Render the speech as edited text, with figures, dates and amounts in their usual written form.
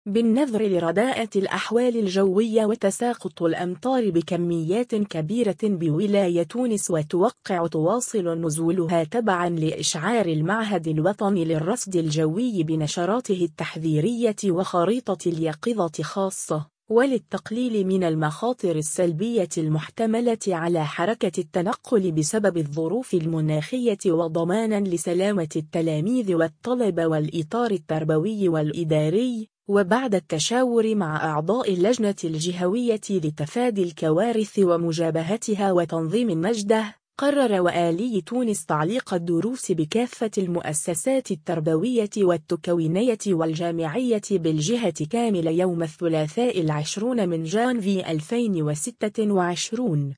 بالنظر لرداءة الأحوال الجوية وتساقط الأمطار بكميات كبيرة بولاية تونس، وتوقع تواصل نزولها تبعا لإشعار المعهد الوطني للرصد الجوي بنشراته التحذيرية وخريطة اليقظة خاصة، وللتقليل من المخاطر السلبية المحتملة على حركة التنقل بسبب الظروف المناخية، وضمانا لسلامة التلاميذ والطلبة والإطار التربوي والإداري. وبعد التشاور مع أعضاء اللجنة الجهوية لتفادي الكوارث ومجابهتها وتنظيم النجدة، قرر والي تونس تعليق الدروس بكافة المؤسسات التربوية والتكوينية والجامعية بالجهة كامل يوم الثلاثاء 20 من جانفي 2026.